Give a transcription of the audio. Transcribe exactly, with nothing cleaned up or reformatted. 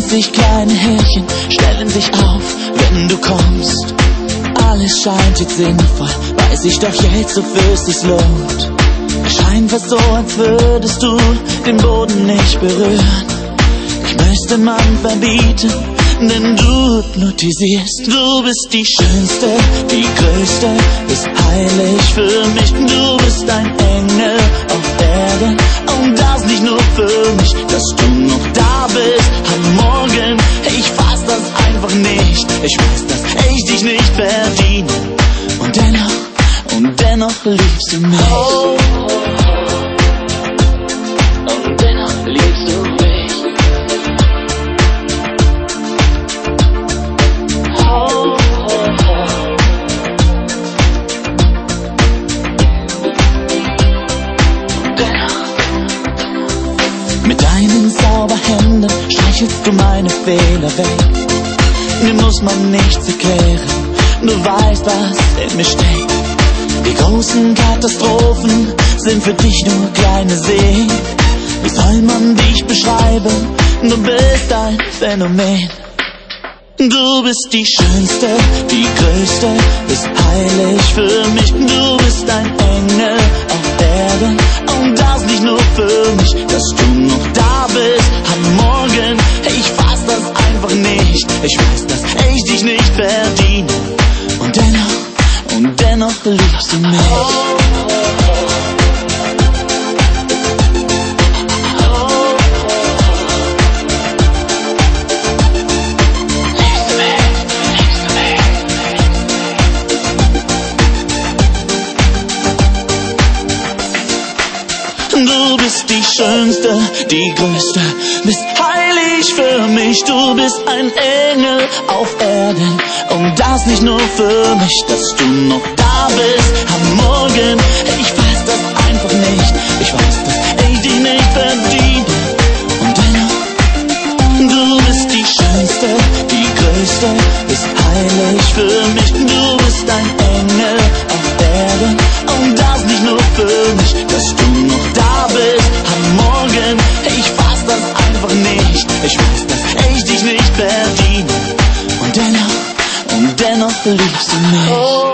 dreißig kleine Härchen stellen sich auf, wenn du kommst. Alles scheint jetzt sinnvoll, weiß ich doch jetzt, wofür es sich lohnt. Scheint fast so, als würdest du den Boden nicht berühren. Ich müsste man verbieten, denn du hypnotisierst. Du bist die Schönste, die Größte, bist heilig für mich. Du bist ein Engel auf Erden und das nicht nur für mich, dass du noch da bist am Morgen. Ich fass das einfach nicht, ich weiß, dass ich dich nicht verdiene. Und dennoch, und dennoch liebst du mich. Oh. Und dennoch liebst du mich. Mit deinen Zauberhänden streichelst du meine Fehler weg. Mir muss man nichts erklären, du weißt, was in mir steckt. Die großen Katastrophen sind für dich nur kleine Seen. Wie soll man dich beschreiben? Du bist ein Phänomen. Du bist die Schönste, die Größte, bist heilig für mich. Du bist ein Engel auf Erden und das nicht nur für mich, dass du noch da bist am Morgen. Ich fass das einfach nicht, ich weiß, dass ich dich nicht verdiene. Und dennoch, und dennoch liebst du mich. Du bist die Schönste, die Größte, bist heilig für mich. Du bist ein Engel auf Erden und das nicht nur für mich, dass du noch da bist am Morgen. Ich weiß das einfach nicht, ich weiß, dass ich dich nicht verdiene. Und dennoch, du bist die Schönste, die Größte, bist heilig für mich. Du bist ein Engel auf Erden und das nicht nur für mich, dass du noch da bist am Morgen. Ich fass das einfach nicht, ich weiß, dass ich dich nicht verdiene. Und dennoch, und dennoch liebst du mich.